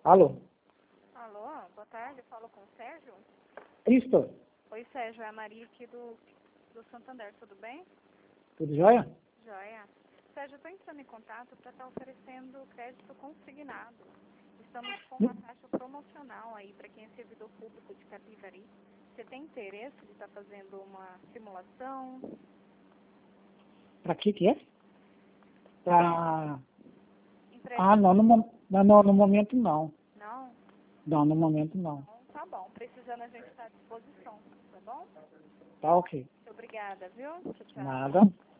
Alô? Alô, boa tarde, falo com o Sérgio. Cristo, Oi, Sérgio, é a Maria aqui do Santander, tudo bem? tudo jóia? Joia. Sérgio, eu estou entrando em contato para estar oferecendo crédito consignado. Estamos com uma taxa promocional aí para quem é servidor público de Capivari. Você tem interesse de estar fazendo uma simulação? Pra que é? Pra... Empréstimo? No momento não. Não? Não, no momento não. Então, tá bom. Precisando, a gente está à disposição, tá bom? Tá ok. Muito obrigada, viu? Tchau, tchau. Nada.